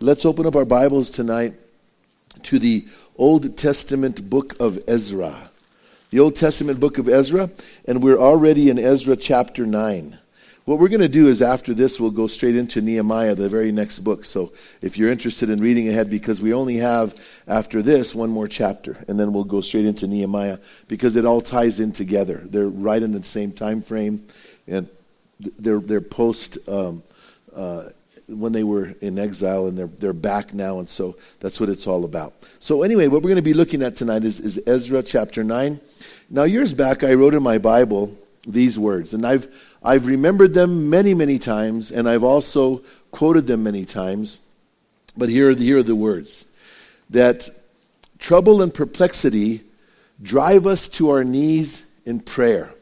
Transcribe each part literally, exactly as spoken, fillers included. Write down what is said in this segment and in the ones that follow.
Let's open up our Bibles tonight to the Old Testament book of Ezra. The Old Testament book of Ezra, and we're already in Ezra chapter nine. What we're going to do is after this, we'll go straight into Nehemiah, the very next book. So if you're interested in reading ahead, because we only have, after this, one more chapter, and then we'll go straight into Nehemiah, because it all ties in together. They're right in the same time frame, and they're, they're post, um, uh, when they were in exile, and they're, they're back now, and so that's what it's all about. So anyway, what we're going to be looking at tonight is, is Ezra chapter nine. Now, years back, I wrote in my Bible these words, and I've I've remembered them many, many times, and I've also quoted them many times. But here are the, here are the words. That trouble and perplexity drive us to our knees in prayer.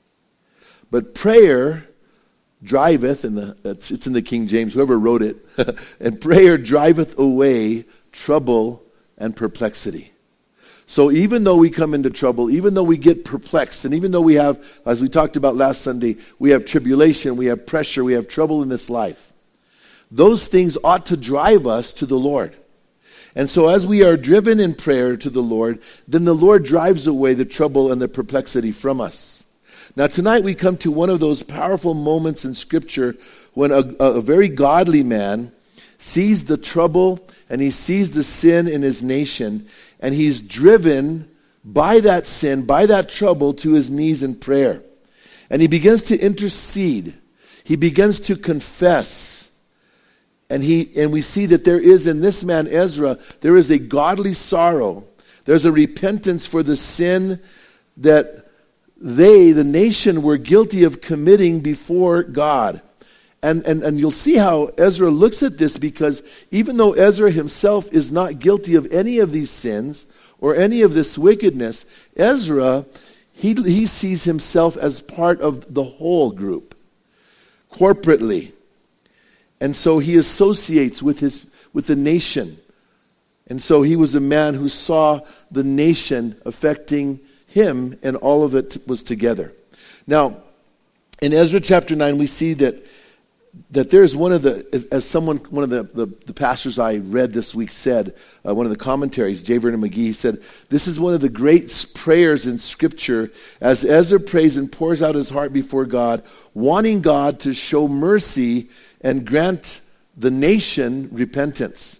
But prayer driveth, and the, it's, it's in the King James, whoever wrote it, and prayer driveth away trouble and perplexity. So even though we come into trouble, even though we get perplexed, and even though we have, as we talked about last Sunday, we have tribulation, we have pressure, we have trouble in this life, those things ought to drive us to the Lord. And so as we are driven in prayer to the Lord, then the Lord drives away the trouble and the perplexity from us. Now tonight we come to one of those powerful moments in Scripture when a, a very godly man sees the trouble and he sees the sin in his nation, and he's driven by that sin, by that trouble, to his knees in prayer. And he begins to intercede. He begins to confess. And he and we see that there is in this man Ezra, there is a godly sorrow. There's a repentance for the sin that they, the nation, were guilty of committing before God. And, and and you'll see how Ezra looks at this, because even though Ezra himself is not guilty of any of these sins or any of this wickedness, Ezra, he, he sees himself as part of the whole group, corporately. And so he associates with his with the nation. And so he was a man who saw the nation affecting him, and all of it was together. Now, in Ezra chapter nine, we see that that there's one of the, as, as someone, one of the, the, the pastors I read this week said, uh, one of the commentaries, J. Vernon McGee, he said, this is one of the great prayers in Scripture as Ezra prays and pours out his heart before God, wanting God to show mercy and grant the nation repentance.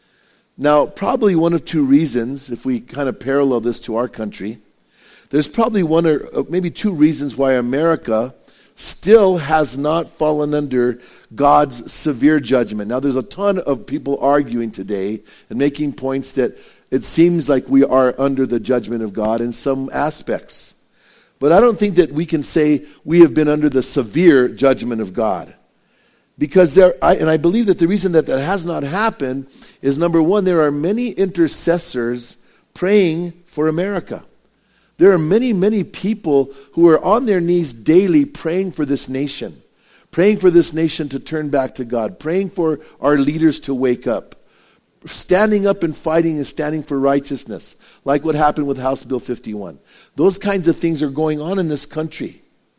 Now, probably one of two reasons, if we kind of parallel this to our country, there's probably one or maybe two reasons why America still has not fallen under God's severe judgment. Now, there's a ton of people arguing today and making points that it seems like we are under the judgment of God in some aspects. But I don't think that we can say we have been under the severe judgment of God. Because there, I, and I believe that the reason that that has not happened is, number one, there are many intercessors praying for America. There are many, many people who are on their knees daily praying for this nation, praying for this nation to turn back to God, praying for our leaders to wake up, standing up and fighting and standing for righteousness, like what happened with House Bill fifty-one. Those kinds of things are going on in this country.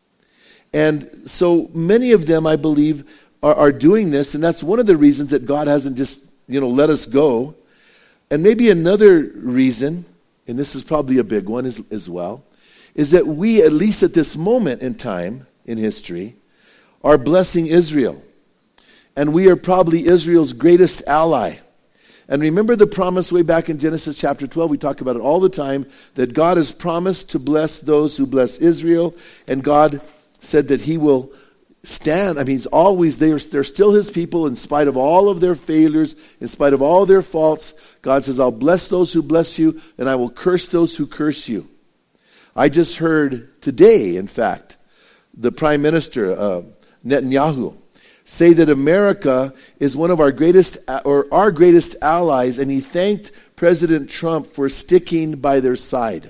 And so many of them, I believe, are, are doing this, and that's one of the reasons that God hasn't just, you know, let us go. And maybe another reason, and this is probably a big one as, as well, is that we, at least at this moment in time in history, are blessing Israel. And we are probably Israel's greatest ally. And remember the promise way back in Genesis chapter twelve, we talk about it all the time, that God has promised to bless those who bless Israel, and God said that he will stand. I mean, he's always, they are, they're still his people in spite of all of their failures, in spite of all their faults. God says, I'll bless those who bless you, and I will curse those who curse you. I just heard today, in fact, the Prime Minister, uh, Netanyahu, say that America is one of our greatest, or our greatest allies, and he thanked President Trump for sticking by their side.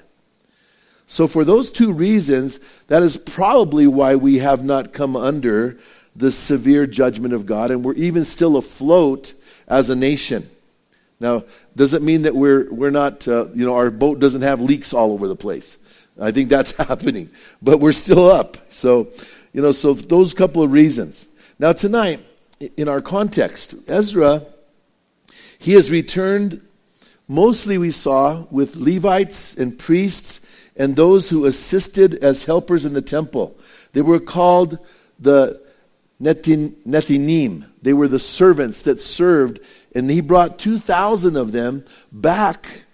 So for those two reasons, that is probably why we have not come under the severe judgment of God, and we're even still afloat as a nation. Now, doesn't mean that we're we're not, uh, you know, our boat doesn't have leaks all over the place. I think that's happening, but we're still up. So, you know, so those couple of reasons. Now tonight, in our context, Ezra He has returned, mostly we saw, with Levites and priests and those who assisted as helpers in the temple. They were called the Netin, Nethinim. They were the servants that served, and he brought two thousand of them back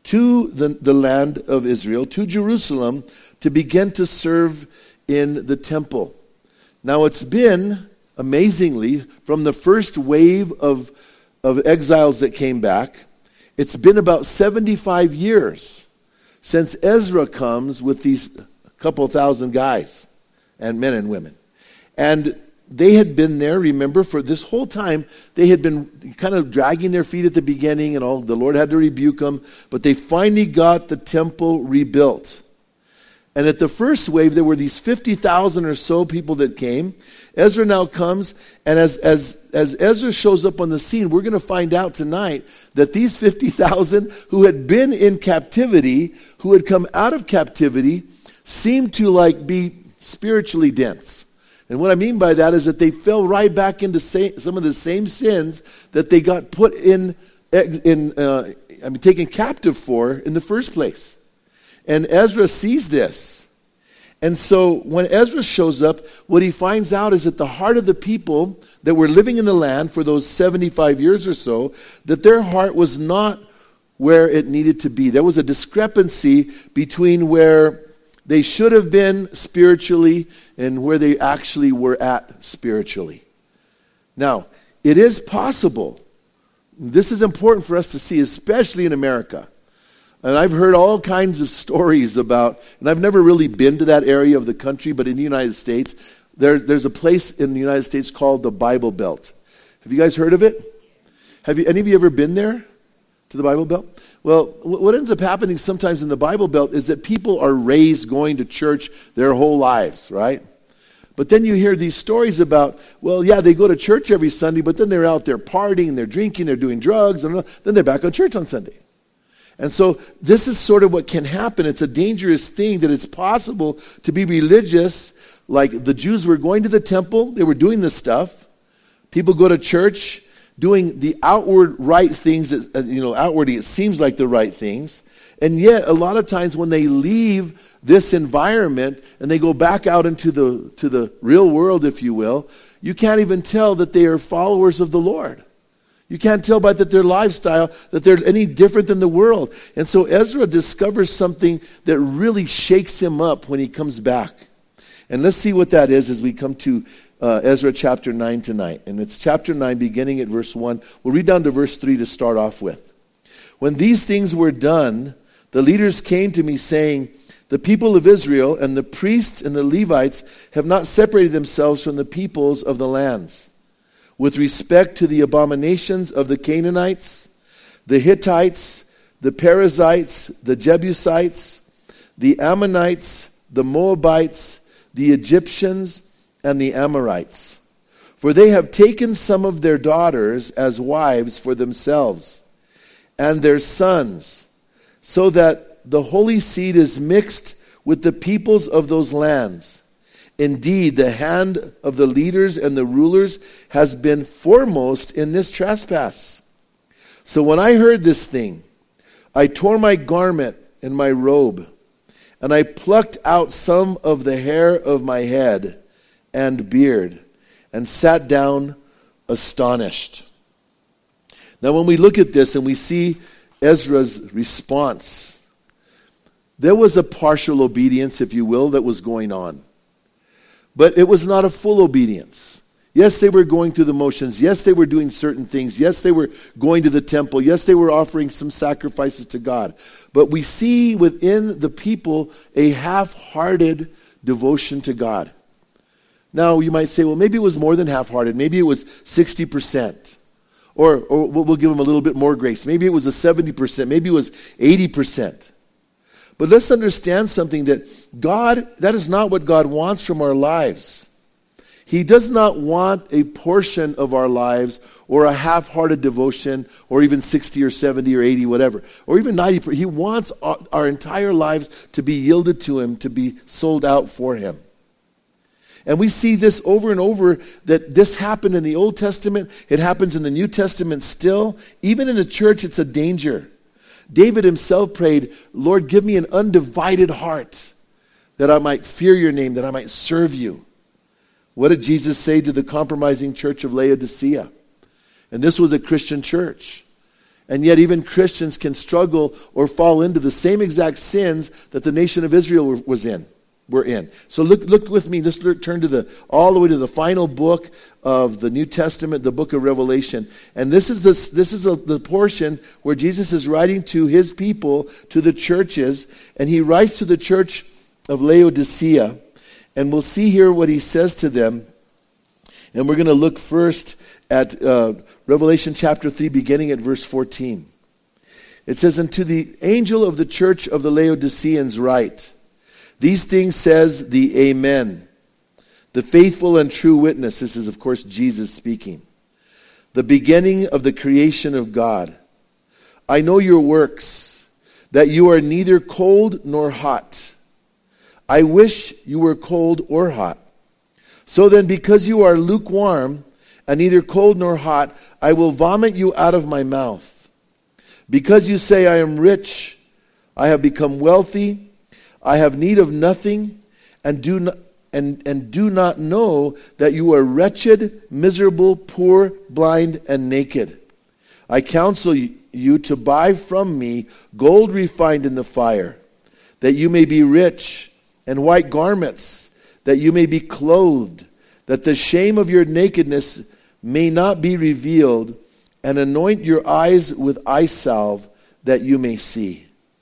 to the, the land of Israel, to Jerusalem, to begin to serve in the temple. Now it's been, amazingly, from the first wave of, of exiles that came back, it's been about seventy-five years since Ezra comes with these couple thousand guys and men and women. And they had been there, remember, for this whole time. They had been kind of dragging their feet at the beginning and all. The Lord had to rebuke them. But they finally got the temple rebuilt. And at the first wave, there were these fifty thousand or so people that came. Ezra now comes, and as, as, as Ezra shows up on the scene, we're going to find out tonight that these fifty thousand who had been in captivity, who had come out of captivity, seemed to like be spiritually dense. And what I mean by that is that they fell right back into some of the same sins that they got put in, in uh, I mean, taken captive for in the first place. And Ezra sees this. And so when Ezra shows up, what he finds out is that the heart of the people that were living in the land for those seventy-five years or so, that their heart was not where it needed to be. There was a discrepancy between where they should have been spiritually and where they actually were at spiritually. Now, it is possible. This is important for us to see, especially in America. And I've heard all kinds of stories about, and I've never really been to that area of the country, but in the United States, there, there's a place in the United States called the Bible Belt. Have you guys heard of it? Have you, any of you ever been there to the Bible Belt? Well, what ends up happening sometimes in the Bible Belt is that people are raised going to church their whole lives, right? But then you hear these stories about, well, yeah, they go to church every Sunday, but then they're out there partying, they're drinking, they're doing drugs, and then they're back on church on Sunday. And so this is sort of what can happen. It's a dangerous thing that it's possible to be religious, like the Jews were going to the temple, they were doing this stuff. People go to church, doing the outward right things, that, you know, outwardly it seems like the right things. And yet, a lot of times when they leave this environment and they go back out into the to the real world, if you will, you can't even tell that they are followers of the Lord. You can't tell by that their lifestyle that they're any different than the world. And so Ezra discovers something that really shakes him up when he comes back. And let's see what that is as we come to Uh, Ezra chapter nine tonight. And it's chapter nine beginning at verse one. We'll read down to verse three to start off with. When these things were done, the leaders came to me saying, the people of Israel and the priests and the Levites have not separated themselves from the peoples of the lands with respect to the abominations of the Canaanites, the Hittites, the Perizzites, the Jebusites, the Ammonites, the Moabites, the Egyptians, and the Amorites. For they have taken some of their daughters as wives for themselves, and their sons, so that the holy seed is mixed with the peoples of those lands. Indeed, the hand of the leaders and the rulers has been foremost in this trespass. So when I heard this thing, I tore my garment and my robe, and I plucked out some of the hair of my head and beard, and sat down astonished. Now when we look at this and we see Ezra's response, there was a partial obedience, if you will, that was going on. But it was not a full obedience. Yes, they were going through the motions. Yes, they were doing certain things. Yes, they were going to the temple. Yes, they were offering some sacrifices to God. But we see within the people a half-hearted devotion to God. Now, you might say, well, maybe it was more than half-hearted. Maybe it was sixty percent. Or, or we'll give them a little bit more grace. Maybe it was a seventy percent. Maybe it was eighty percent. But let's understand something, that God, that is not what God wants from our lives. He does not want a portion of our lives or a half-hearted devotion or even sixty or seventy or eighty, whatever, or even ninety percent. He wants our, our entire lives to be yielded to Him, to be sold out for Him. And we see this over and over, that this happened in the Old Testament. It happens in the New Testament still. Even in the church, it's a danger. David himself prayed, Lord, give me an undivided heart, that I might fear your name, that I might serve you. What did Jesus say to the compromising church of Laodicea? And this was a Christian church. And yet even Christians can struggle or fall into the same exact sins that the nation of Israel was in. We're in. So look look with me. Let's turn to the all the way to the final book of the New Testament, the book of Revelation. And this is this this is a, the portion where Jesus is writing to his people, to the churches, and he writes to the church of Laodicea. And we'll see here what he says to them. And we're going to look first at uh, Revelation chapter three, beginning at verse fourteen. It says, "And to the angel of the church of the Laodiceans write, these things says the Amen, the faithful and true witness." This is, of course, Jesus speaking. "The beginning of the creation of God. I know your works, that you are neither cold nor hot. I wish you were cold or hot. So then, because you are lukewarm and neither cold nor hot, I will vomit you out of my mouth. Because you say, I am rich, I have become wealthy, I have need of nothing, and do not, and, and do not know that you are wretched, miserable, poor, blind, and naked. I counsel you to buy from me gold refined in the fire, that you may be rich, and white garments, that you may be clothed, that the shame of your nakedness may not be revealed, and anoint your eyes with eye salve, that you may see.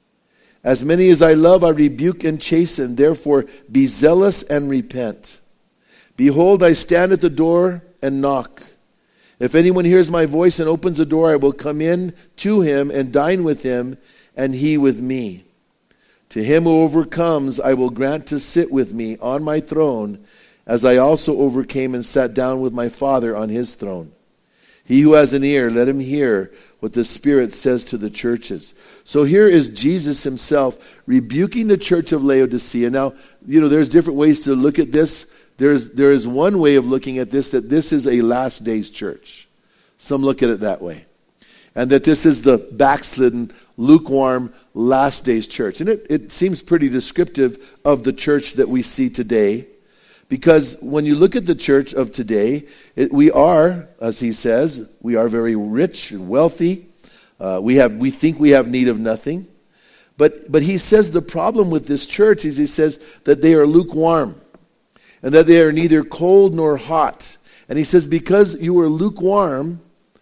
As many as I love, I rebuke and chasten. Therefore, be zealous and repent. Behold, I stand at the door and knock. If anyone hears my voice and opens the door, I will come in to him and dine with him, and he with me. To him who overcomes, I will grant to sit with me on my throne, as I also overcame and sat down with my Father on his throne. He who has an ear, let him hear what the Spirit says to the churches." So here is Jesus himself rebuking the church of Laodicea. Now, you know, there's different ways to look at this. There's there is one way of looking at this, that this is a last days church. Some look at it that way. And that this is the backslidden, lukewarm, last days church. And it, it seems pretty descriptive of the church that we see today. Because when you look at the church of today, it, we are, as he says, we are very rich and wealthy. Uh, we have, we think we have need of nothing. But, but he says the problem with this church is he says that they are lukewarm. And that they are neither cold nor hot. And he says, because you are lukewarm,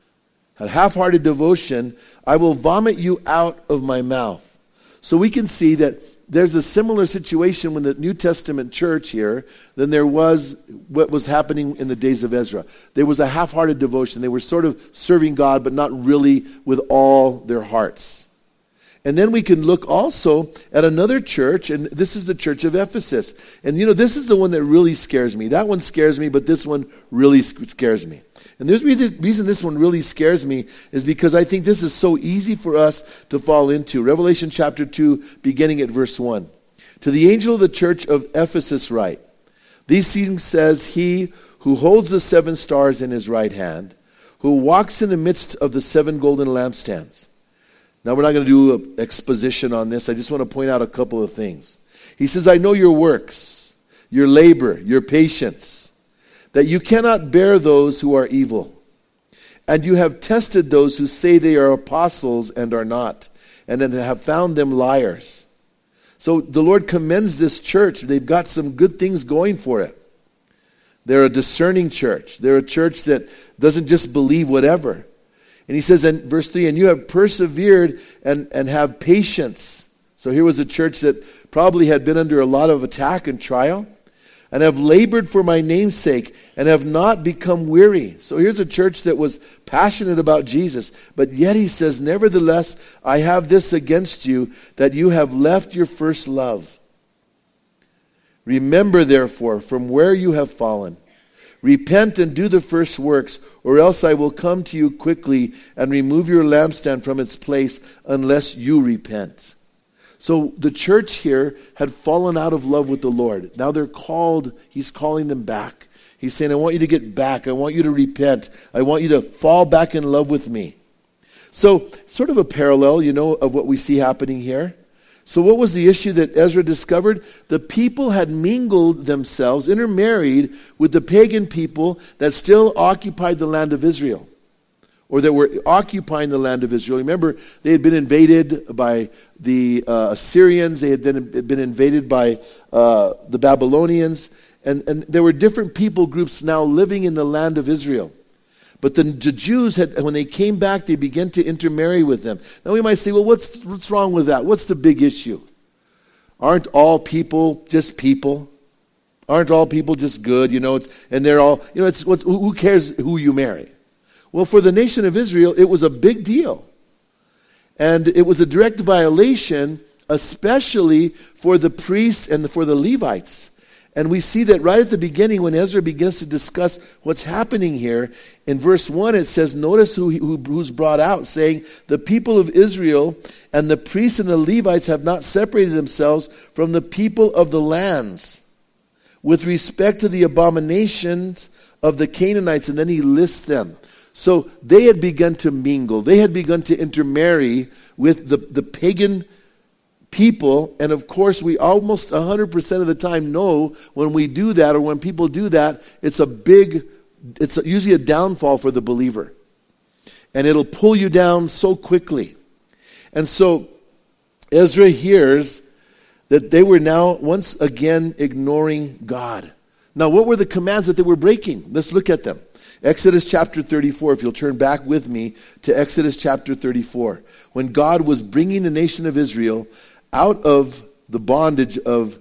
a half-hearted devotion, I will vomit you out of my mouth. So we can see that there's a similar situation with the New Testament church here than there was what was happening in the days of Ezra. There was a half-hearted devotion. They were sort of serving God, but not really with all their hearts. And then we can look also at another church, and this is the church of Ephesus. And you know, this is the one that really scares me. That one scares me, but this one really scares me. And the reason this one really scares me is because I think this is so easy for us to fall into. Revelation chapter two, beginning at verse one. "To the angel of the church of Ephesus write, these things says he who holds the seven stars in his right hand, who walks in the midst of the seven golden lampstands." Now, we're not going to do an exposition on this. I just want to point out a couple of things. He says, "I know your works, your labor, your patience, that you cannot bear those who are evil. And you have tested those who say they are apostles and are not, and then have found them liars." So the Lord commends this church. They've got some good things going for it. They're a discerning church. They're a church that doesn't just believe whatever. And he says in verse three, "And you have persevered and, and have patience." So here was a church that probably had been under a lot of attack and trial. "And have labored for my name's sake, and have not become weary." So here's a church that was passionate about Jesus. But yet he says, "Nevertheless, I have this against you, that you have left your first love. Remember, therefore, from where you have fallen. Repent and do the first works, or else I will come to you quickly and remove your lampstand from its place unless you repent." So the church here had fallen out of love with the Lord. Now they're called, he's calling them back. He's saying, I want you to get back. I want you to repent. I want you to fall back in love with me. So sort of a parallel, you know, of what we see happening here. So what was the issue that Ezra discovered? The people had mingled themselves, intermarried with the pagan people that still occupied the land of Israel, or that were occupying the land of Israel. Remember, they had been invaded by the uh, Assyrians. They had been, been invaded by uh, the Babylonians. And, and there were different people groups now living in the land of Israel. But the, the Jews, had, when they came back, they began to intermarry with them. Now we might say, well, what's, what's wrong with that? What's the big issue? Aren't all people just people? Aren't all people just good? You know, it's, and they're all, you know, it's what's, who cares who you marry? Well, for the nation of Israel, it was a big deal. And it was a direct violation, especially for the priests and for the Levites. And we see that right at the beginning when Ezra begins to discuss what's happening here. In verse one it says, notice who, who who's brought out, saying, the people of Israel and the priests and the Levites have not separated themselves from the people of the lands with respect to the abominations of the Canaanites. And then he lists them. So they had begun to mingle. They had begun to intermarry with the, the pagan people, and of course we almost one hundred percent of the time know when we do that, or when people do that, it's a big, it's usually a downfall for the believer. And it'll pull you down so quickly. And so Ezra hears that they were now once again ignoring God. Now what were the commands that they were breaking? Let's look at them. Exodus chapter thirty-four, if you'll turn back with me to Exodus chapter thirty-four. When God was bringing the nation of Israel out of the bondage of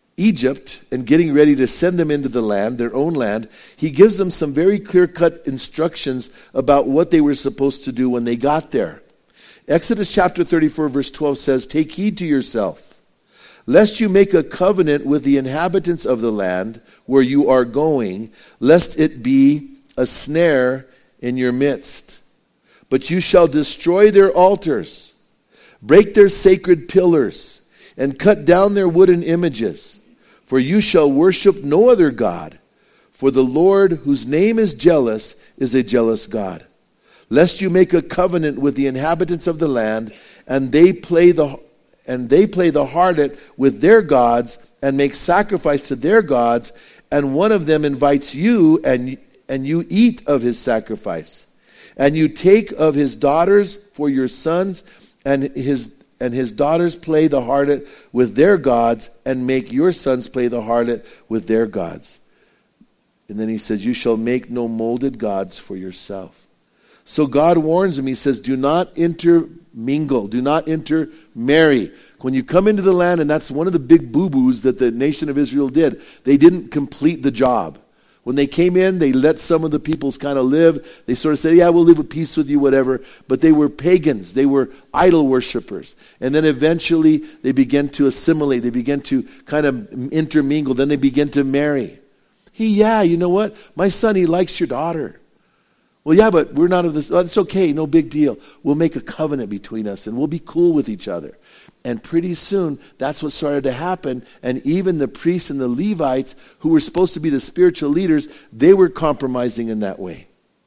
Egypt and getting ready to send them into the land, their own land, he gives them some very clear-cut instructions about what they were supposed to do when they got there. Exodus chapter thirty-four, verse twelve says, take heed to yourself, lest you make a covenant with the inhabitants of the land where you are going, lest it be a snare in your midst. But you shall destroy their altars, break their sacred pillars, and cut down their wooden images. For you shall worship no other God. For the Lord, whose name is jealous, is a jealous God. Lest you make a covenant with the inhabitants of the land, and they play the and they play the harlot with their gods, and make sacrifice to their gods, and one of them invites you, and and you eat of his sacrifice. And you take of his daughters for your sons, and his and his daughters play the harlot with their gods, and make your sons play the harlot with their gods. And then he says, you shall make no molded gods for yourself. So God warns him. He says, do not intermingle, do not intermarry. When you come into the land, and that's one of the big boo-boos that the nation of Israel did, they didn't complete the job. When they came in, they let some of the peoples kind of live. They sort of said, yeah, we'll live at peace with you, whatever. But they were pagans. They were idol worshipers. And then eventually they began to assimilate. They began to kind of intermingle. Then they began to marry. He, yeah, you know what? My son, he likes your daughter. Well, yeah, but we're not of this. Oh, it's okay, no big deal. We'll make a covenant between us, and we'll be cool with each other. And pretty soon, that's what started to happen. And even the priests and the Levites, who were supposed to be the spiritual leaders, they were compromising in that way.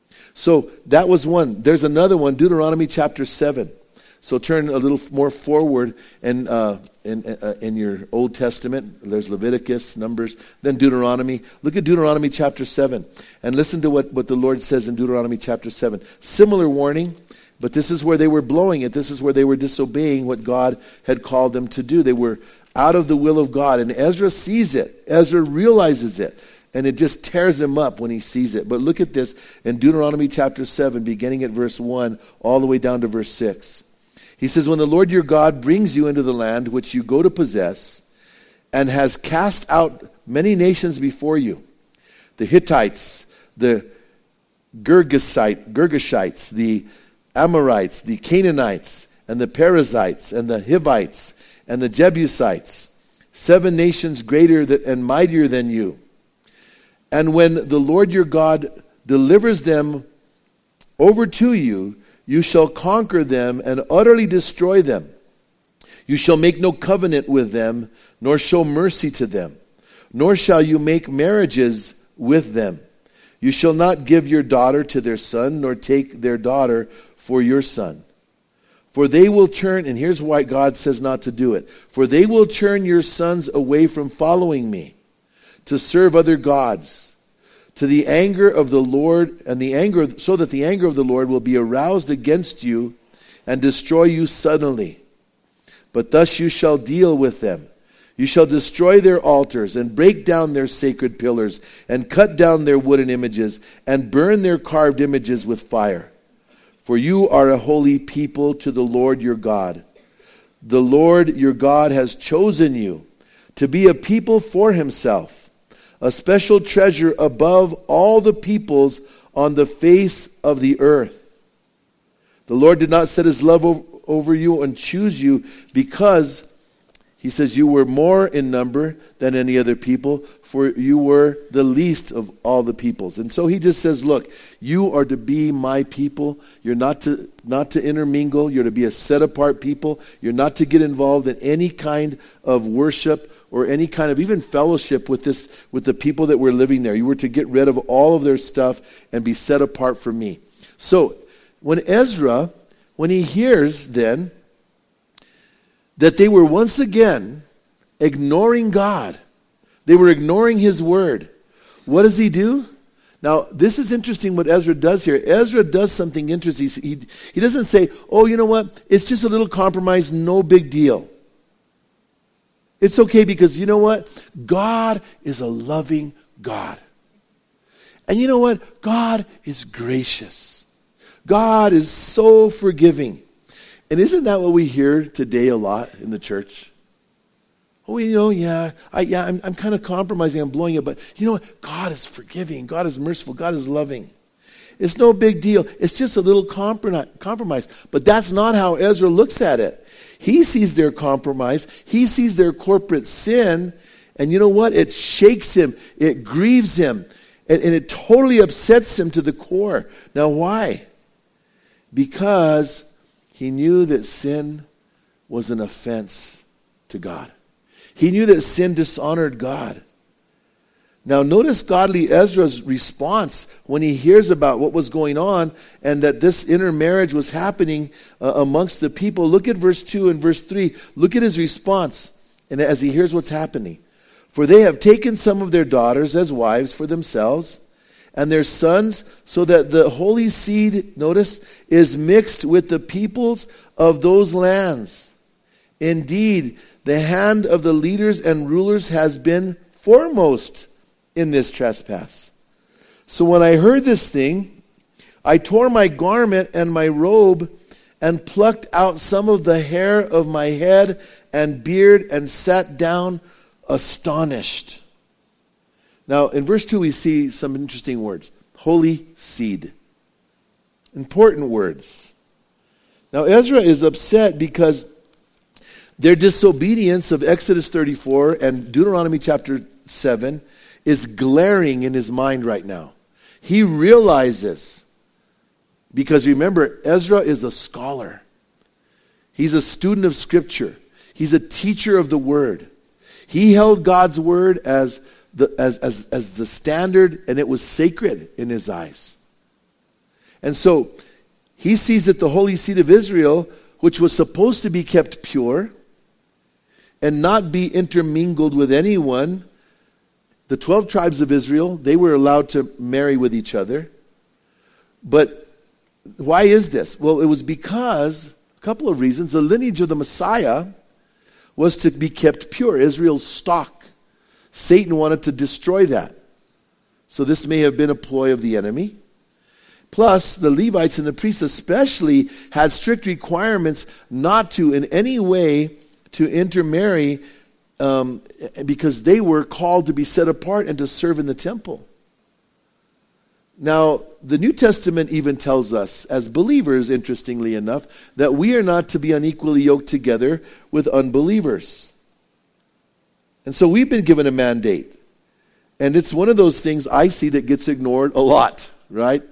So that was one. There's another one, Deuteronomy chapter seven. So turn a little more forward and uh, in, uh, in your Old Testament. There's Leviticus, Numbers, then Deuteronomy. Look at Deuteronomy chapter seven. And listen to what, what the Lord says in Deuteronomy chapter seven. Similar warning. But this is where they were blowing it. This is where they were disobeying what God had called them to do. They were out of the will of God. And Ezra sees it. Ezra realizes it. And it just tears him up when he sees it. But look at this in Deuteronomy chapter seven, beginning at verse one, all the way down to verse six. He says, when the Lord your God brings you into the land which you go to possess, and has cast out many nations before you, the Hittites, the Girgashite, Girgashites, the Amorites, the Canaanites, and the Perizzites, and the Hivites, and the Jebusites, seven nations greater than, and mightier than you. And when the Lord your God delivers them over to you, you shall conquer them and utterly destroy them. You shall make no covenant with them, nor show mercy to them, nor shall you make marriages with them. You shall not give your daughter to their son, nor take their daughter for your son. For they will turn, and here's why God says not to do it. For they will turn your sons away from following me, to serve other gods, to the anger of the Lord, and the anger, so that the anger of the Lord will be aroused against you and destroy you suddenly. But thus you shall deal with them. You shall destroy their altars and break down their sacred pillars and cut down their wooden images and burn their carved images with fire. For you are a holy people to the Lord your God. The Lord your God has chosen you to be a people for himself, a special treasure above all the peoples on the face of the earth. The Lord did not set his love over, over you and choose you because, he says, you were more in number than any other people, for you were the least of all the peoples. And so he just says, look, you are to be my people. You're not to not to intermingle. You're to be a set-apart people. You're not to get involved in any kind of worship or any kind of even fellowship with this with the people that were living there. You were to get rid of all of their stuff and be set apart for me. So when Ezra, when he hears then that they were once again ignoring God, they were ignoring his word, what does he do? Now, this is interesting what Ezra does here. Ezra does something interesting. He, he doesn't say, oh, you know what, it's just a little compromise, no big deal. It's okay because you know what? God is a loving God. And you know what? God is gracious. God is so forgiving. And isn't that what we hear today a lot in the church? Oh, you know, yeah, I, yeah, I'm, I'm kind of compromising, I'm blowing it, but you know what? God is forgiving, God is merciful, God is loving. It's no big deal. It's just a little compromise. But that's not how Ezra looks at it. He sees their compromise. He sees their corporate sin. And you know what? It shakes him. It grieves him. And, and it totally upsets him to the core. Now, why? Because he knew that sin was an offense to God. He knew that sin dishonored God. Now notice godly Ezra's response when he hears about what was going on and that this intermarriage was happening uh, amongst the people. Look at verse two and verse three. Look at his response and as he hears what's happening. For they have taken some of their daughters as wives for themselves and their sons, so that the holy seed, notice, is mixed with the peoples of those lands. Indeed, the hand of the leaders and rulers has been foremost in this trespass. So when I heard this thing, I tore my garment and my robe and plucked out some of the hair of my head and beard and sat down astonished. Now, in verse two, we see some interesting words. Holy seed. Important words. Now, Ezra is upset because their disobedience of Exodus thirty-four and Deuteronomy chapter seven is glaring in his mind right now. He realizes, because remember, Ezra is a scholar. He's a student of Scripture. He's a teacher of the Word. He held God's Word as the, as, as, as the standard, and it was sacred in his eyes. And so, he sees that the holy seed of Israel, which was supposed to be kept pure and not be intermingled with anyone, the twelve tribes of Israel, they were allowed to marry with each other. But why is this? Well, it was because, a couple of reasons, the lineage of the Messiah was to be kept pure, Israel's stock. Satan wanted to destroy that. So this may have been a ploy of the enemy. Plus, the Levites and the priests especially had strict requirements not to in any way to intermarry um, because they were called to be set apart and to serve in the temple. Now, the New Testament even tells us, as believers, interestingly enough, that we are not to be unequally yoked together with unbelievers. And so we've been given a mandate. And it's one of those things I see that gets ignored a lot, right?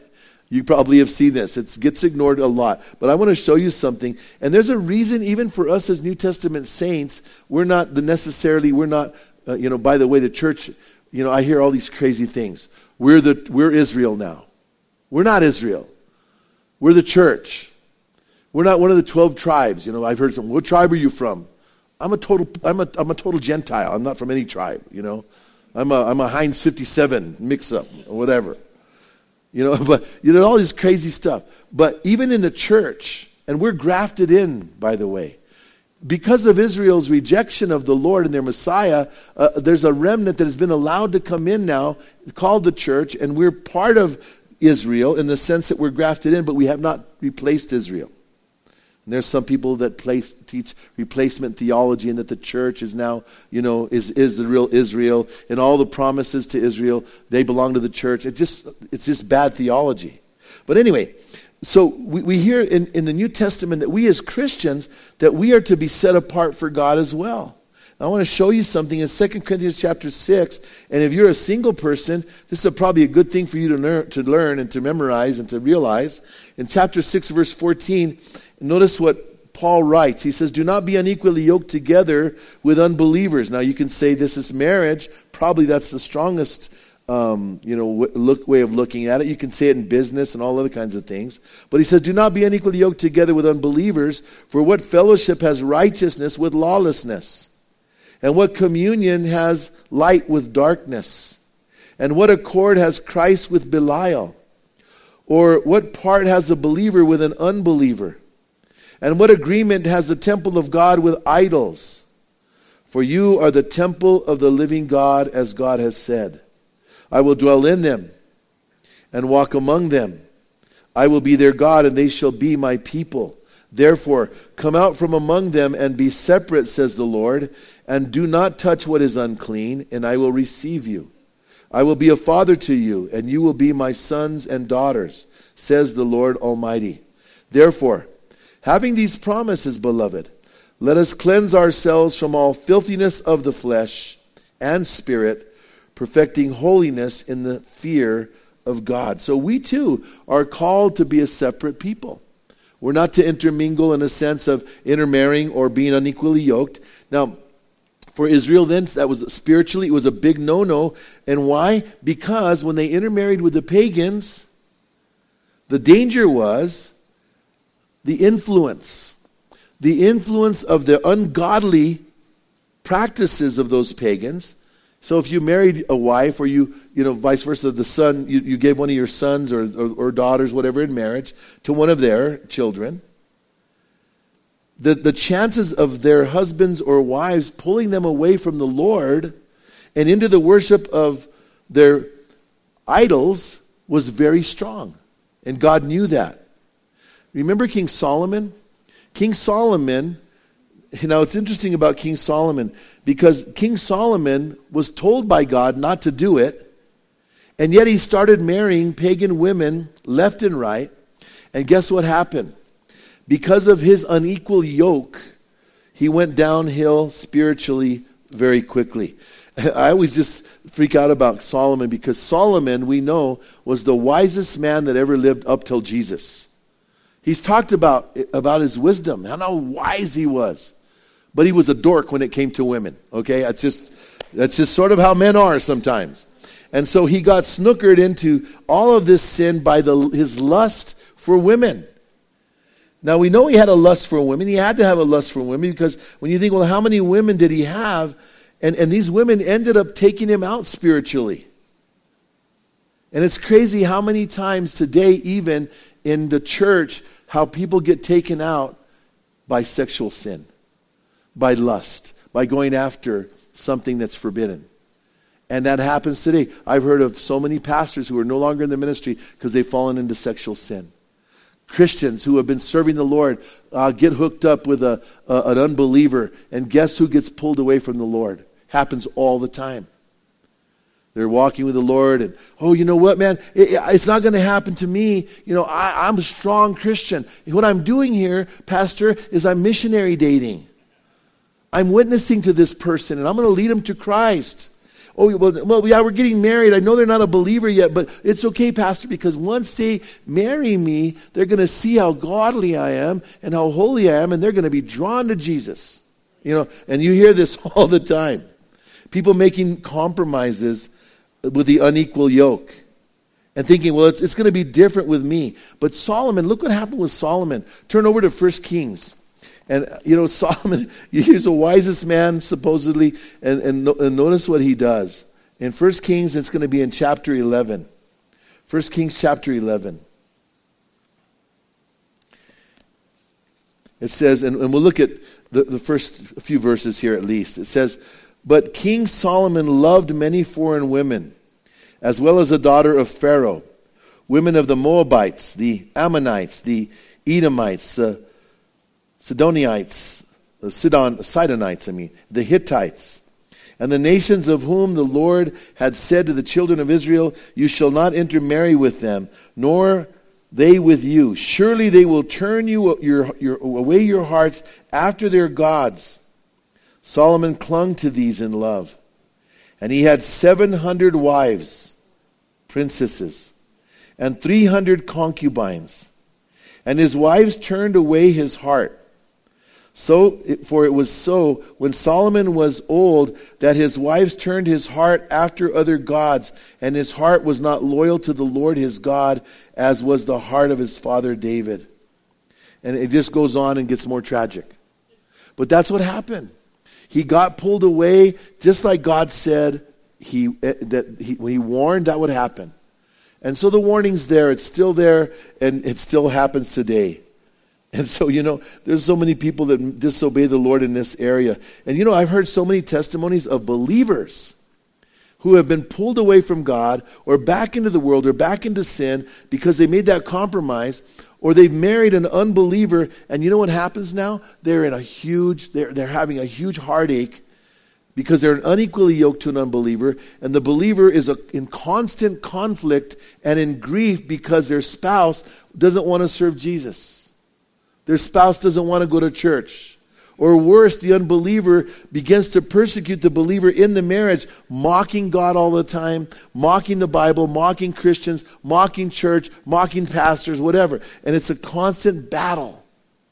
You probably have seen this. It gets ignored a lot. But I want to show you something. And there's a reason, even for us as New Testament saints, we're not the necessarily, we're not, uh, you know, by the way, the church, you know, I hear all these crazy things. We're the we're Israel now. We're not Israel. We're the church. We're not one of the twelve tribes. You know, I've heard some, what tribe are you from? I'm a total, I'm a, I'm a total Gentile. I'm not from any tribe, you know. I'm a, I'm a Heinz fifty-seven mix-up or whatever. You know, but you know all this crazy stuff. But even in the church, and we're grafted in, by the way, because of Israel's rejection of the Lord and their Messiah, uh, there's a remnant that has been allowed to come in now, called the church, and we're part of Israel in the sense that we're grafted in, but we have not replaced Israel. And there's some people that place, teach replacement theology and that the church is now, you know, is, is the real Israel, and all the promises to Israel, they belong to the church. It just, it's just bad theology. But anyway, so we, we hear in, in the New Testament that we as Christians, that we are to be set apart for God as well. Now, I want to show you something in Second Corinthians chapter six, and if you're a single person, this is probably a good thing for you to learn, to learn and to memorize and to realize. In chapter six, verse fourteen, notice what Paul writes. He says, do not be unequally yoked together with unbelievers. Now, you can say this is marriage. Probably that's the strongest um, you know, look, way of looking at it. You can say it in business and all other kinds of things. But he says, do not be unequally yoked together with unbelievers, for what fellowship has righteousness with lawlessness? And what communion has light with darkness? And what accord has Christ with Belial? Or what part has a believer with an unbeliever? And what agreement has the temple of God with idols? For you are the temple of the living God, as God has said. I will dwell in them and walk among them. I will be their God, and they shall be my people. Therefore, come out from among them and be separate, says the Lord, and do not touch what is unclean, and I will receive you. I will be a father to you, and you will be my sons and daughters, says the Lord Almighty. Therefore, having these promises, beloved, let us cleanse ourselves from all filthiness of the flesh and spirit, perfecting holiness in the fear of God. So we too are called to be a separate people. We're not to intermingle in a sense of intermarrying or being unequally yoked. Now, for Israel then, that was spiritually, it was a big no-no. And why? Because when they intermarried with the pagans, the danger was the influence. The influence of the ungodly practices of those pagans. So if you married a wife, or you, you know, vice versa, the son, you, you gave one of your sons or, or, or daughters, whatever, in marriage to one of their children, the, the chances of their husbands or wives pulling them away from the Lord and into the worship of their idols was very strong. And God knew that. Remember King Solomon? King Solomon, you know, it's interesting about King Solomon, because King Solomon was told by God not to do it, and yet he started marrying pagan women left and right. And guess what happened? Because of his unequal yoke, he went downhill spiritually very quickly. I always just freak out about Solomon, because Solomon, we know, was the wisest man that ever lived up till Jesus. He's talked about, about his wisdom, how wise he was. But he was a dork when it came to women, okay? That's just, that's just sort of how men are sometimes. And so he got snookered into all of this sin by the, his lust for women. Now, we know he had a lust for women. He had to have a lust for women, because when you think, well, how many women did he have? And, and these women ended up taking him out spiritually. And it's crazy how many times today, even in the church, how people get taken out by sexual sin, by lust, by going after something that's forbidden. And that happens today. I've heard of so many pastors who are no longer in the ministry because they've fallen into sexual sin. Christians who have been serving the Lord uh, get hooked up with a, a an unbeliever, and guess who gets pulled away from the Lord? Happens all the time. They're walking with the Lord, and, oh, you know what, man? It, it's not going to happen to me. You know, I, I'm a strong Christian. What I'm doing here, Pastor, is I'm missionary dating. I'm witnessing to this person, and I'm going to lead them to Christ. oh, well, well, yeah, we're getting married. I know they're not a believer yet, but it's okay, Pastor, because once they marry me, they're going to see how godly I am and how holy I am, and they're going to be drawn to Jesus. You know, and you hear this all the time. People making compromises with the unequal yoke and thinking, well, it's, it's going to be different with me. But Solomon, look what happened with Solomon. Turn over to First Kings. And, you know, Solomon, he's the wisest man, supposedly, and, and, and notice what he does. In First Kings, it's going to be in chapter eleven. First Kings chapter eleven. It says, and, and we'll look at the, the first few verses here at least. It says, but King Solomon loved many foreign women, as well as the daughter of Pharaoh, women of the Moabites, the Ammonites, the Edomites, the Sidonites, the Sidon, Sidonites, I mean, the Hittites, and the nations of whom the Lord had said to the children of Israel, you shall not intermarry with them, nor they with you. Surely they will turn you your, your, away your hearts after their gods. Solomon clung to these in love. And he had seven hundred wives, princesses, and three hundred concubines. And his wives turned away his heart. So, for it was so, when Solomon was old, that his wives turned his heart after other gods, and his heart was not loyal to the Lord his God, as was the heart of his father David. And it just goes on and gets more tragic. But that's what happened. He got pulled away, just like God said he, that he, when he warned that would happen. And so the warning's there, it's still there, and it still happens today. And so, you know, there's so many people that disobey the Lord in this area. And, you know, I've heard so many testimonies of believers who have been pulled away from God or back into the world or back into sin because they made that compromise, or they've married an unbeliever, and you know what happens now? They're in a huge, they're, they're having a huge heartache because they're unequally yoked to an unbeliever, and the believer is a, in constant conflict and in grief because their spouse doesn't want to serve Jesus. Their spouse doesn't want to go to church. Or worse, the unbeliever begins to persecute the believer in the marriage, mocking God all the time, mocking the Bible, mocking Christians, mocking church, mocking pastors, whatever. And it's a constant battle.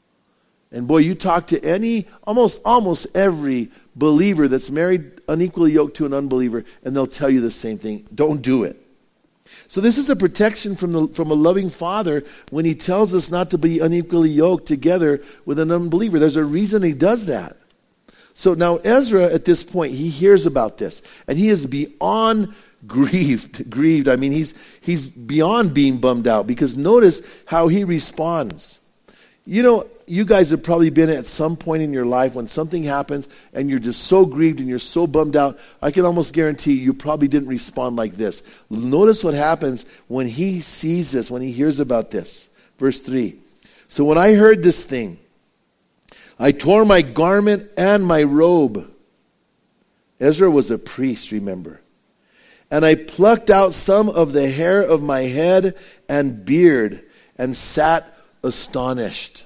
And boy, you talk to any, almost almost every believer that's married, unequally yoked to an unbeliever, and they'll tell you the same thing. Don't do it. So this is a protection from the from a loving Father when he tells us not to be unequally yoked together with an unbeliever. There's a reason he does that. So now Ezra, at this point, he hears about this, and he is beyond grieved. Grieved. I mean, he's he's beyond being bummed out, because notice how he responds. You know, you guys have probably been at some point in your life when something happens and you're just so grieved and you're so bummed out. I can almost guarantee you probably didn't respond like this. Notice what happens when he sees this, when he hears about this. Verse three. So when I heard this thing, I tore my garment and my robe. Ezra was a priest, remember. And I plucked out some of the hair of my head and beard and sat astonished.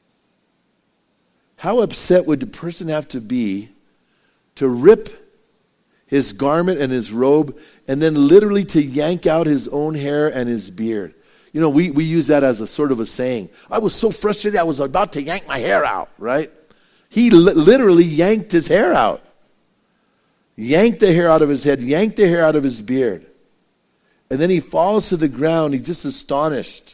How upset would the person have to be to rip his garment and his robe and then literally to yank out his own hair and his beard? You know, we, we use that as a sort of a saying. I was so frustrated I was about to yank my hair out, right? He li- literally yanked his hair out. Yanked the hair out of his head, yanked the hair out of his beard. And then he falls to the ground. He's just astonished.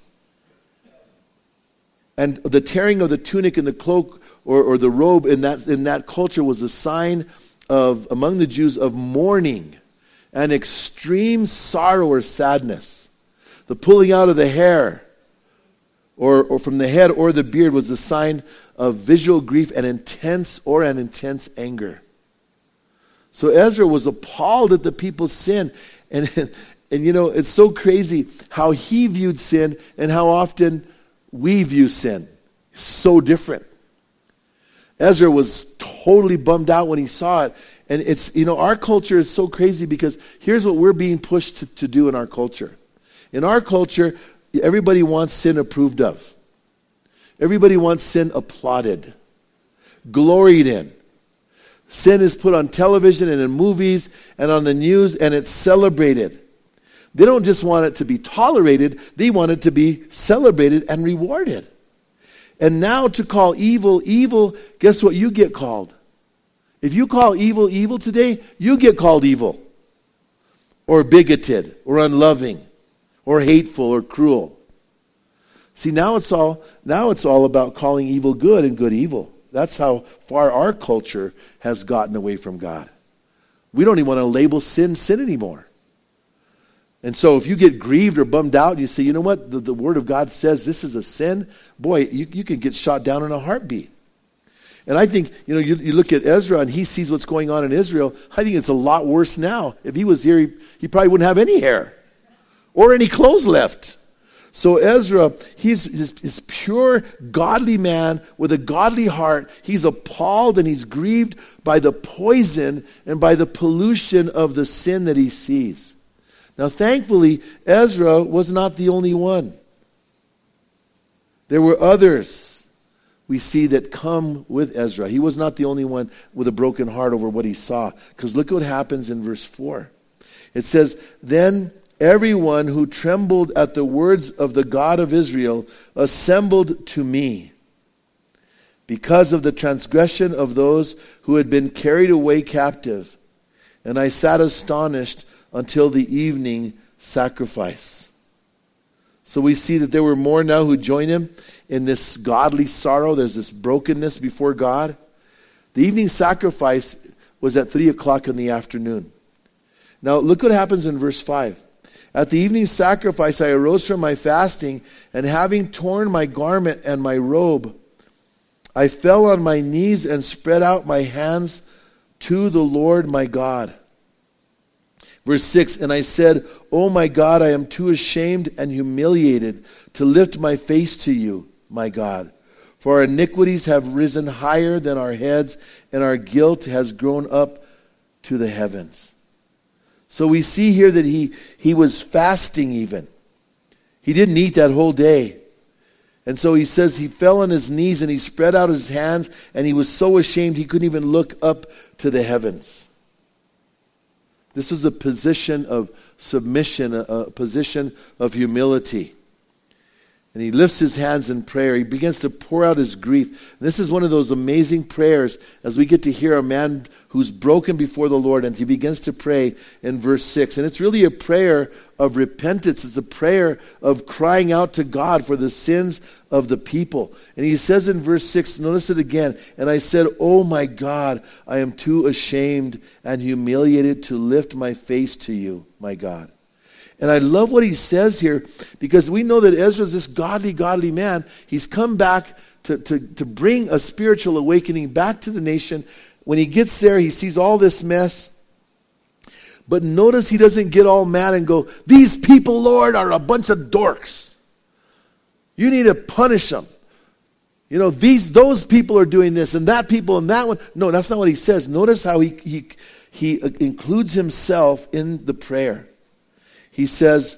And the tearing of the tunic and the cloak or, or the robe in that in that culture was a sign of, among the Jews, of mourning and extreme sorrow or sadness. The pulling out of the hair or, or from the head or the beard was a sign of visual grief and intense or an intense anger. So Ezra was appalled at the people's sin. And, and, and you know, it's so crazy how he viewed sin and how often we view sin. It's so different. Ezra was totally bummed out when he saw it. And it's, you know, our culture is so crazy because here's what we're being pushed to, to do in our culture. In our culture, everybody wants sin approved of. Everybody wants sin applauded, gloried in. Sin is put on television and in movies and on the news, and it's celebrated. They don't just want it to be tolerated, they want it to be celebrated and rewarded. And now to call evil, evil, guess what you get called? If you call evil, evil today, you get called evil. Or bigoted, or unloving, or hateful, or cruel. See, now it's all now it's all about calling evil good and good evil. That's how far our culture has gotten away from God. We don't even want to label sin sin anymore. And so if you get grieved or bummed out and you say, you know what, the, the Word of God says this is a sin, boy, you, you can get shot down in a heartbeat. And I think, you know, you, you look at Ezra and he sees what's going on in Israel. I think it's a lot worse now. If he was here, he, he probably wouldn't have any hair or any clothes left. So Ezra, he's this pure, godly man with a godly heart. He's appalled and he's grieved by the poison and by the pollution of the sin that he sees. Now, thankfully, Ezra was not the only one. There were others we see that come with Ezra. He was not the only one with a broken heart over what he saw. Because look what happens in verse four. It says, then everyone who trembled at the words of the God of Israel assembled to me because of the transgression of those who had been carried away captive. And I sat astonished until the evening sacrifice. So we see that there were more now who joined him in this godly sorrow. There's this brokenness before God. The evening sacrifice was at three o'clock in the afternoon. Now look what happens in verse five. At the evening sacrifice I arose from my fasting, and having torn my garment and my robe, I fell on my knees and spread out my hands to the Lord my God. Verse six, and I said, O my God, I am too ashamed and humiliated to lift my face to you, my God. For our iniquities have risen higher than our heads, and our guilt has grown up to the heavens. So we see here that he, he was fasting even. He didn't eat that whole day. And so he says he fell on his knees and he spread out his hands, and he was so ashamed he couldn't even look up to the heavens. This was a position of submission, a, a position of humility. And he lifts his hands in prayer. He begins to pour out his grief. And this is one of those amazing prayers as we get to hear a man who's broken before the Lord, and he begins to pray in verse six. And it's really a prayer of repentance. It's a prayer of crying out to God for the sins of the people. And he says in verse six, notice it again, and I said, Oh my God, I am too ashamed and humiliated to lift my face to you, my God. And I love what he says here, because we know that Ezra is this godly, godly man. He's come back to, to, to bring a spiritual awakening back to the nation. When he gets there, he sees all this mess. But notice he doesn't get all mad and go, these people, Lord, are a bunch of dorks. You need to punish them. You know, these those people are doing this, and that people and that one. No, that's not what he says. Notice how he he, he includes himself in the prayer. He says,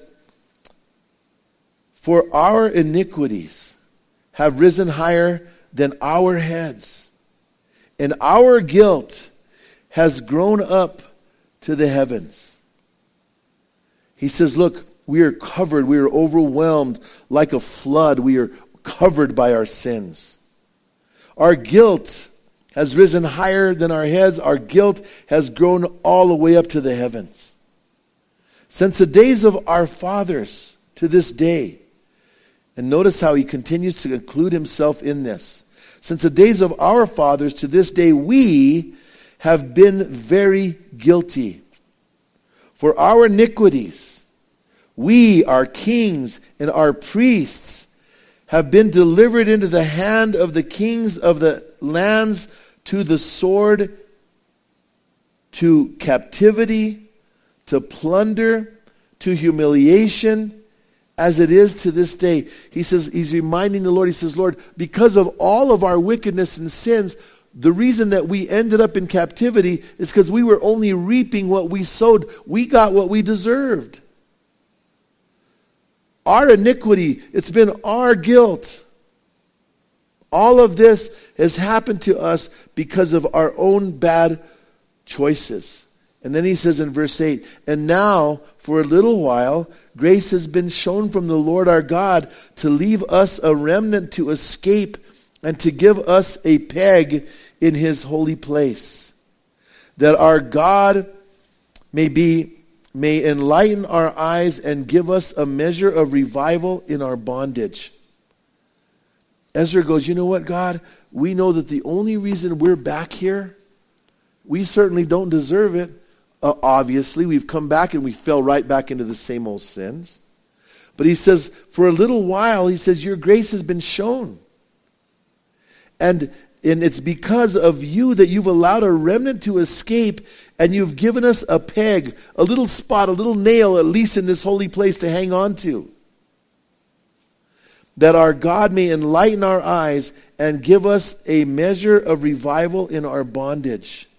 for our iniquities have risen higher than our heads, and our guilt has grown up to the heavens. He says, look, we are covered, we are overwhelmed like a flood. We are covered by our sins. Our guilt has risen higher than our heads. Our guilt has grown all the way up to the heavens. Since the days of our fathers to this day, and notice how he continues to include himself in this. Since the days of our fathers to this day, we have been very guilty. For our iniquities, we, our kings and our priests, have been delivered into the hand of the kings of the lands, to the sword, to captivity, to plunder, to humiliation, as it is to this day. He says, he's reminding the Lord, he says, Lord, because of all of our wickedness and sins, the reason that we ended up in captivity is because we were only reaping what we sowed. We got what we deserved. Our iniquity, it's been our guilt. All of this has happened to us because of our own bad choices. And then he says in verse eight, and now for a little while, grace has been shown from the Lord our God to leave us a remnant to escape and to give us a peg in his holy place, that our God may be may enlighten our eyes and give us a measure of revival in our bondage. Ezra goes, you know what, God? We know that the only reason we're back here, we certainly don't deserve it. Uh, obviously, we've come back and we fell right back into the same old sins. But he says, for a little while, he says, your grace has been shown. And, and it's because of you that you've allowed a remnant to escape, and you've given us a peg, a little spot, a little nail, at least in this holy place to hang on to. That our God may enlighten our eyes and give us a measure of revival in our bondage.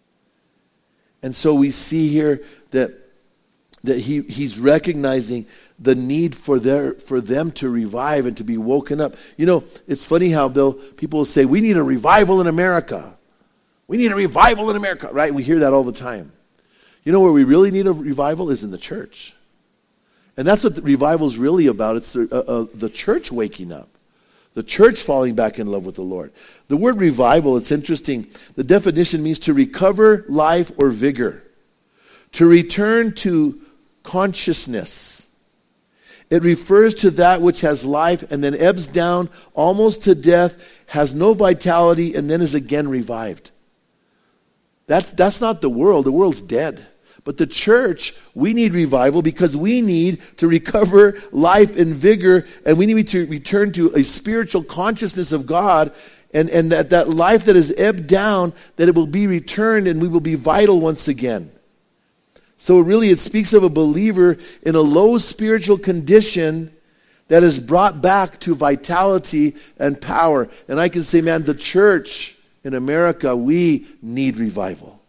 And so we see here that, that he, he's recognizing the need for their for them to revive and to be woken up. You know, it's funny how they'll people will say, we need a revival in America. We need a revival in America, right? We hear that all the time. You know where we really need a revival is in the church. And that's what the revival is really about. It's the, uh, uh, the church waking up. The church falling back in love with the Lord. The word revival, it's interesting. The definition means to recover life or vigor. To return to consciousness. It refers to that which has life and then ebbs down almost to death, has no vitality, and then is again revived. That's, that's not the world. The world's dead. But the church, we need revival because we need to recover life and vigor, and we need to return to a spiritual consciousness of God, and, and that, that life that has ebbed down, that it will be returned and we will be vital once again. So really it speaks of a believer in a low spiritual condition that is brought back to vitality and power. And I can say, man, the church in America, we need revival.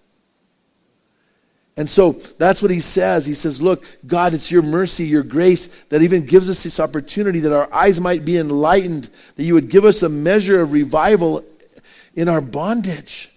And so that's what he says. He says, look, God, it's your mercy, your grace that even gives us this opportunity that our eyes might be enlightened, that you would give us a measure of revival in our bondage.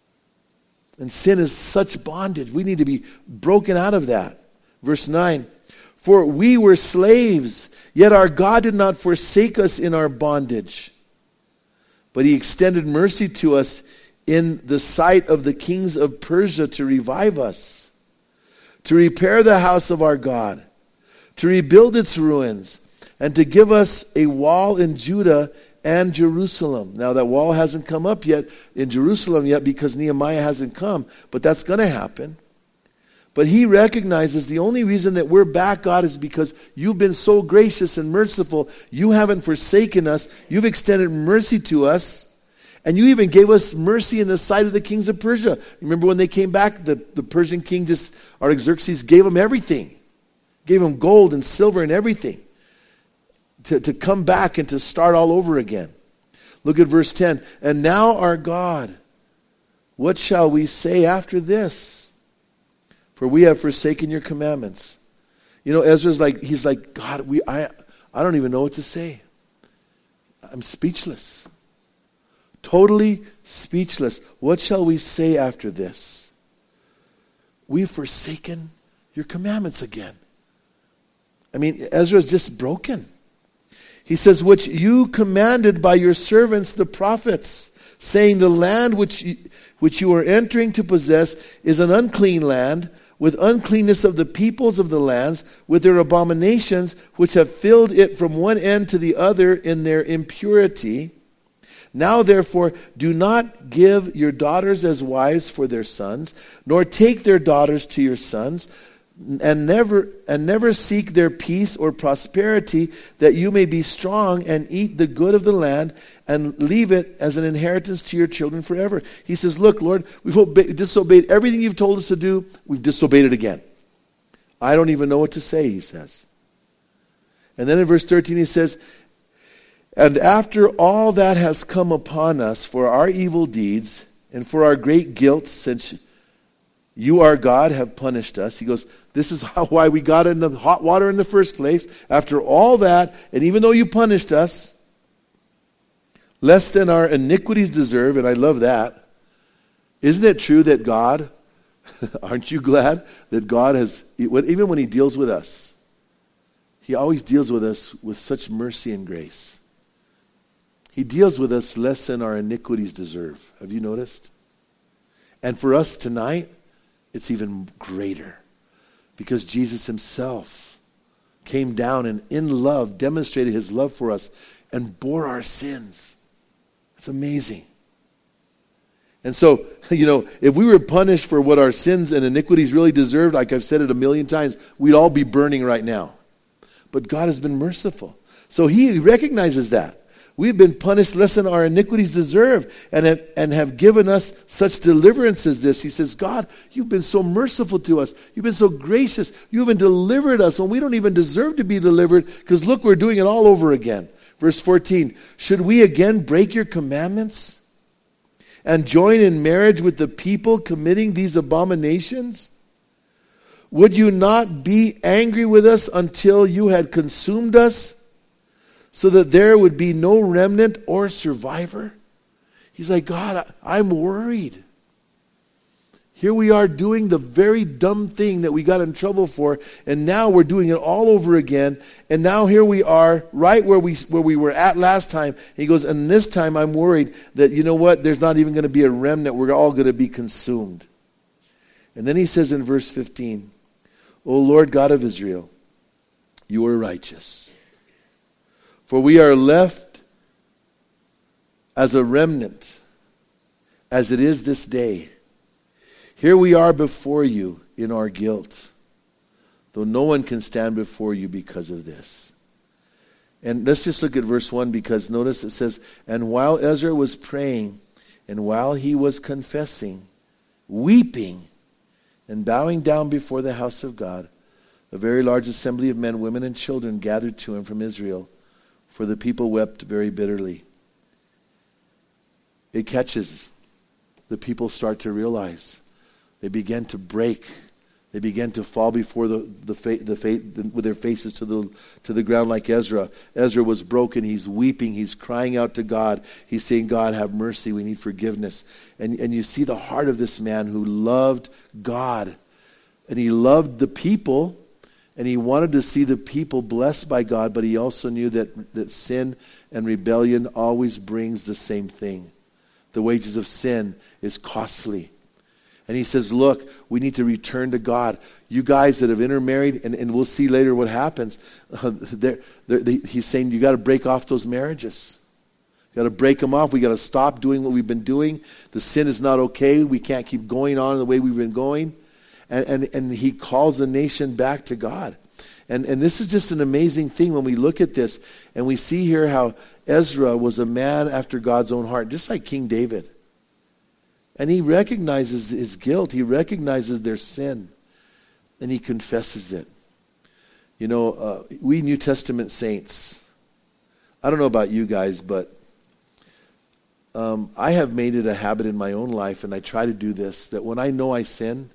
And sin is such bondage. We need to be broken out of that. Verse nine, for we were slaves, yet our God did not forsake us in our bondage, but he extended mercy to us in the sight of the kings of Persia to revive us, to repair the house of our God, to rebuild its ruins, and to give us a wall in Judah and Jerusalem. Now that wall hasn't come up yet in Jerusalem yet because Nehemiah hasn't come, but that's going to happen. But he recognizes the only reason that we're back, God, is because you've been so gracious and merciful. You haven't forsaken us. You've extended mercy to us. And you even gave us mercy in the sight of the kings of Persia. Remember when they came back, the, the Persian king, just Artaxerxes, gave them everything. Gave them gold and silver and everything. To, to come back and to start all over again. Look at verse ten. And now our God, what shall we say after this? For we have forsaken your commandments. You know, Ezra's like, he's like, God, we, I, I don't even know what to say. I'm speechless. Totally speechless. What shall we say after this? We've forsaken your commandments again. I mean, Ezra's just broken. He says, which you commanded by your servants the prophets, saying the land which you, which you are entering to possess is an unclean land, with uncleanness of the peoples of the lands, with their abominations, which have filled it from one end to the other in their impurity. Now therefore, do not give your daughters as wives for their sons, nor take their daughters to your sons, and never and never seek their peace or prosperity, that you may be strong and eat the good of the land and leave it as an inheritance to your children forever. He says, look, Lord, we've obe- disobeyed everything you've told us to do. We've disobeyed it again. I don't even know what to say, he says. And then in verse thirteen he says, and after all that has come upon us for our evil deeds and for our great guilt, since you, our God, have punished us. He goes, this is how, why we got in the hot water in the first place. After all that, and even though you punished us, less than our iniquities deserve, and I love that. Isn't it true that God, aren't you glad that God has, even when he deals with us, he always deals with us with such mercy and grace. He deals with us less than our iniquities deserve. Have you noticed? And for us tonight, it's even greater because Jesus himself came down and in love demonstrated his love for us and bore our sins. It's amazing. And so, you know, if we were punished for what our sins and iniquities really deserved, like I've said it a million times, we'd all be burning right now. But God has been merciful. So he recognizes that. We've been punished less than our iniquities deserve and have, and have given us such deliverance as this. He says, God, you've been so merciful to us. You've been so gracious. You even delivered us when we don't even deserve to be delivered because look, we're doing it all over again. Verse fourteen, should we again break your commandments and join in marriage with the people committing these abominations? Would you not be angry with us until you had consumed us, so that there would be no remnant or survivor? He's like, God, I, I'm worried. Here we are doing the very dumb thing that we got in trouble for, and now we're doing it all over again. And now here we are, right where we where we were at last time. He goes, and this time I'm worried that, you know what, there's not even going to be a remnant. We're all going to be consumed. And then he says in verse fifteen, O Lord God of Israel, you are righteous. For we are left as a remnant, as it is this day. Here we are before you in our guilt, though no one can stand before you because of this. And let's just look at verse one, because notice it says, and while Ezra was praying, and while he was confessing, weeping, and bowing down before the house of God, a very large assembly of men, women, and children gathered to him from Israel, for the people wept very bitterly. It catches. The people start to realize. They begin to break. They begin to fall before the the, fa- the, fa- the with their faces to the to the ground like Ezra. Ezra was broken. He's weeping. He's crying out to God. He's saying, God, have mercy. We need forgiveness. And, and you see the heart of this man who loved God. And he loved the people. And he wanted to see the people blessed by God. But he also knew that, that sin and rebellion always brings the same thing. The wages of sin is costly. And he says, look, we need to return to God. You guys that have intermarried, and, and we'll see later what happens, uh, they're, they're, they, he's saying you got to break off those marriages. You got to break them off. We got to stop doing what we've been doing. The sin is not okay. We can't keep going on the way we've been going. And, and, and he calls the nation back to God. And, and this is just an amazing thing when we look at this. And we see here how Ezra was a man after God's own heart, just like King David. And he recognizes his guilt. He recognizes their sin. And he confesses it. You know, uh, we New Testament saints, I don't know about you guys, but um, I have made it a habit in my own life, and I try to do this, that when I know I sin,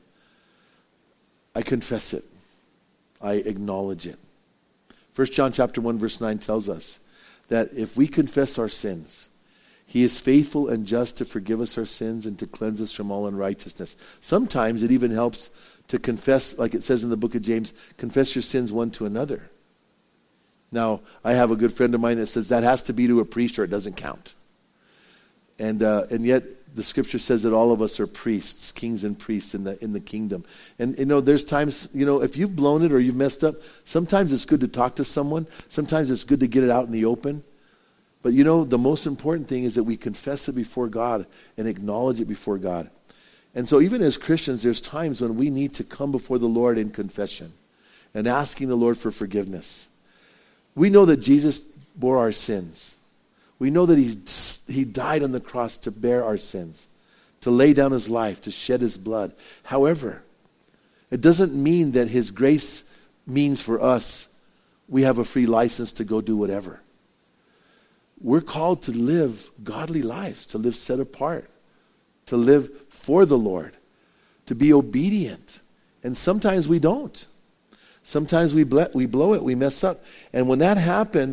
I confess it. I acknowledge it. First John chapter one verse nine tells us that if we confess our sins, he is faithful and just to forgive us our sins and to cleanse us from all unrighteousness. Sometimes it even helps to confess, like it says in the book of James, confess your sins one to another. Now, I have a good friend of mine that says that has to be to a priest or it doesn't count. And uh, and yet the scripture says that all of us are priests, kings and priests in the in the kingdom. And you know, there's times, you know, if you've blown it or you've messed up, sometimes it's good to talk to someone. Sometimes it's good to get it out in the open. But you know, the most important thing is that we confess it before God and acknowledge it before God. And so even as Christians, there's times when we need to come before the Lord in confession and asking the Lord for forgiveness. We know that Jesus bore our sins. We know that he, he died on the cross to bear our sins, to lay down his life, to shed his blood. However, it doesn't mean that his grace means for us we have a free license to go do whatever. We're called to live godly lives, to live set apart, to live for the Lord, to be obedient. And sometimes we don't. Sometimes we ble- we blow it, we mess up. And when that happens,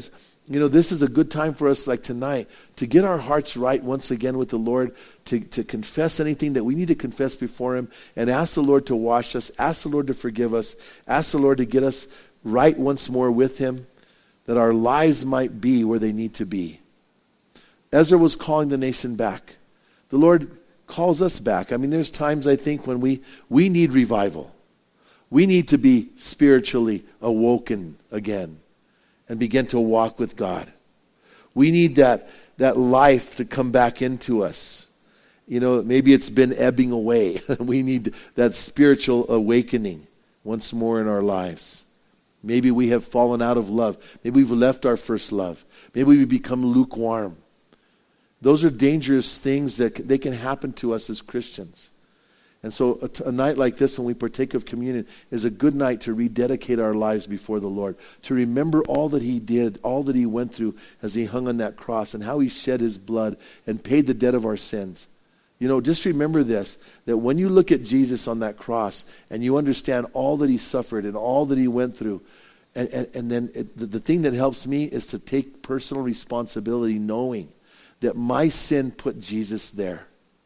You know, this is a good time for us, like tonight, to get our hearts right once again with the Lord, to, to confess anything that we need to confess before him, and ask the Lord to wash us, ask the Lord to forgive us, ask the Lord to get us right once more with him, that our lives might be where they need to be. Ezra was calling the nation back. The Lord calls us back. I mean, there's times, I think, when we, we need revival. We need to be spiritually awoken again and begin to walk with God. We need that, that life to come back into us. You know, maybe it's been ebbing away. We need that spiritual awakening once more in our lives. Maybe we have fallen out of love. Maybe we've left our first love. Maybe we've become lukewarm. Those are dangerous things that they can happen to us as Christians. And so a, t- a night like this, when we partake of communion, is a good night to rededicate our lives before the Lord, to remember all that he did, all that he went through as he hung on that cross, and how he shed his blood and paid the debt of our sins. You know, just remember this, that when you look at Jesus on that cross and you understand all that he suffered and all that he went through, and, and, and then it, the, the thing that helps me is to take personal responsibility, knowing that my sin put Jesus there.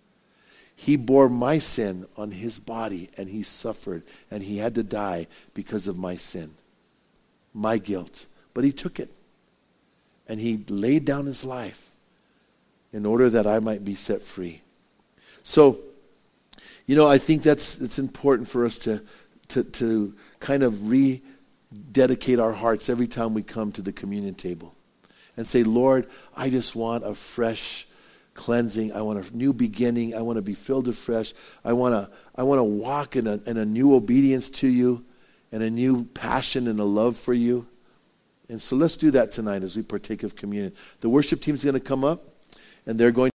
He bore my sin on his body, and he suffered, and he had to die because of my sin, my guilt. But he took it, and he laid down his life in order that I might be set free. So, you know, I think that's it's important for us to, to, to kind of rededicate our hearts every time we come to the communion table and say, Lord, I just want a fresh cleansing. I want a new beginning. I want to be filled afresh. I want to I want to walk in a, in a new obedience to you and a new passion and a love for you. And so let's do that tonight as we partake of communion. The worship team is going to come up, and they're going